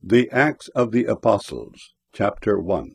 The Acts of the Apostles, Chapter 1.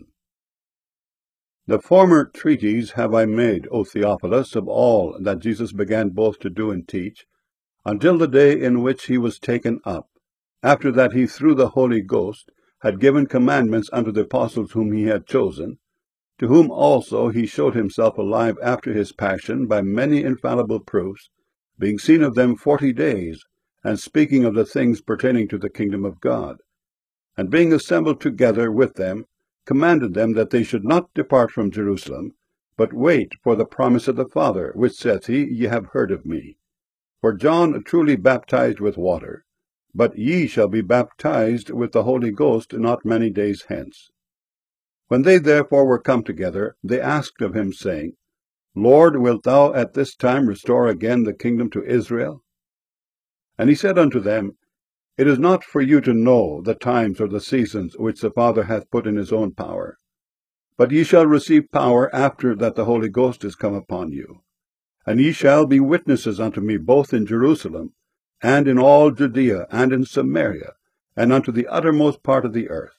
The former treatise have I made, O Theophilus, of all that Jesus began both to do and teach, until the day in which he was taken up, after that he through the Holy Ghost had given commandments unto the apostles whom he had chosen, to whom also he showed himself alive after his passion by many infallible proofs, being seen of them 40 days, and speaking of the things pertaining to the kingdom of God. And being assembled together with them, commanded them that they should not depart from Jerusalem, but wait for the promise of the Father, which saith he, Ye have heard of me. For John truly baptized with water, but ye shall be baptized with the Holy Ghost not many days hence. When they therefore were come together, they asked of him, saying, Lord, wilt thou at this time restore again the kingdom to Israel? And he said unto them, It is not for you to know the times or the seasons which the Father hath put in his own power. But ye shall receive power after that the Holy Ghost is come upon you. And ye shall be witnesses unto me both in Jerusalem, and in all Judea, and in Samaria, and unto the uttermost part of the earth.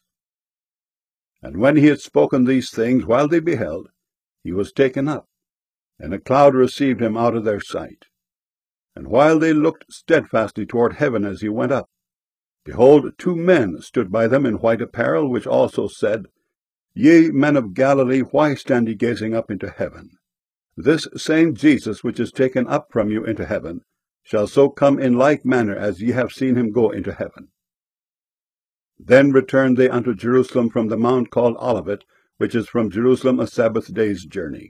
And when he had spoken these things, while they beheld, he was taken up, and a cloud received him out of their sight. And while they looked steadfastly toward heaven as he went up, behold, 2 men stood by them in white apparel, which also said, Ye men of Galilee, why stand ye gazing up into heaven? This same Jesus, which is taken up from you into heaven, shall so come in like manner as ye have seen him go into heaven. Then returned they unto Jerusalem from the mount called Olivet, which is from Jerusalem a Sabbath day's journey.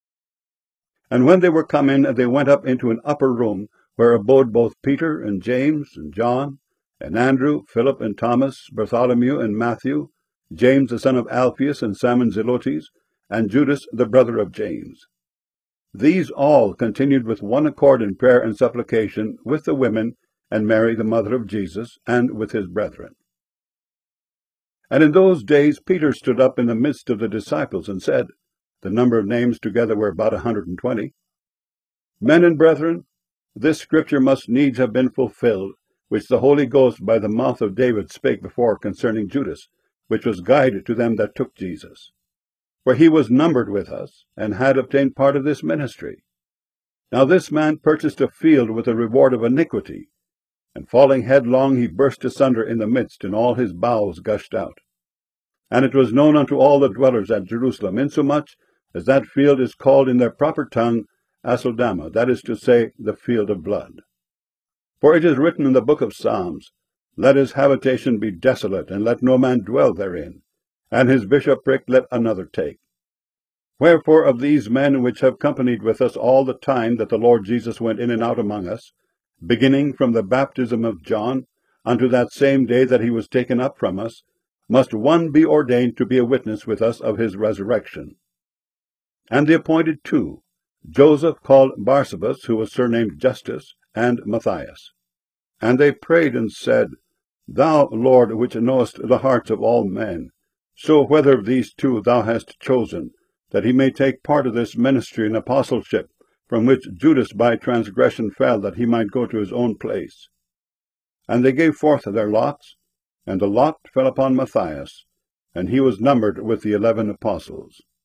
And when they were come in, they went up into an upper room, where abode both Peter and James and John, and Andrew, Philip and Thomas, Bartholomew and Matthew, James the son of Alphaeus and Simon Zelotes, and Judas the brother of James. These all continued with one accord in prayer and supplication with the women, and Mary the mother of Jesus, and with his brethren. And in those days Peter stood up in the midst of the disciples, and said, the number of names together were about 120, Men and brethren, this scripture must needs have been fulfilled, which the Holy Ghost by the mouth of David spake before concerning Judas, which was guide to them that took Jesus. For he was numbered with us, and had obtained part of this ministry. Now this man purchased a field with a reward of iniquity, and falling headlong he burst asunder in the midst, and all his bowels gushed out. And it was known unto all the dwellers at Jerusalem, insomuch as that field is called in their proper tongue Aceldama, that is to say, the field of blood. For it is written in the book of Psalms, Let his habitation be desolate, and let no man dwell therein, and his bishopric let another take. Wherefore of these men which have companied with us all the time that the Lord Jesus went in and out among us, beginning from the baptism of John unto that same day that he was taken up from us, must one be ordained to be a witness with us of his resurrection. And they appointed 2, Joseph called Barsabas, who was surnamed Justus, and Matthias. And they prayed and said, Thou, Lord, which knowest the hearts of all men, show whether of these 2 thou hast chosen, that he may take part of this ministry and apostleship, from which Judas by transgression fell, that he might go to his own place. And they gave forth their lots, and the lot fell upon Matthias, and he was numbered with the 11 apostles.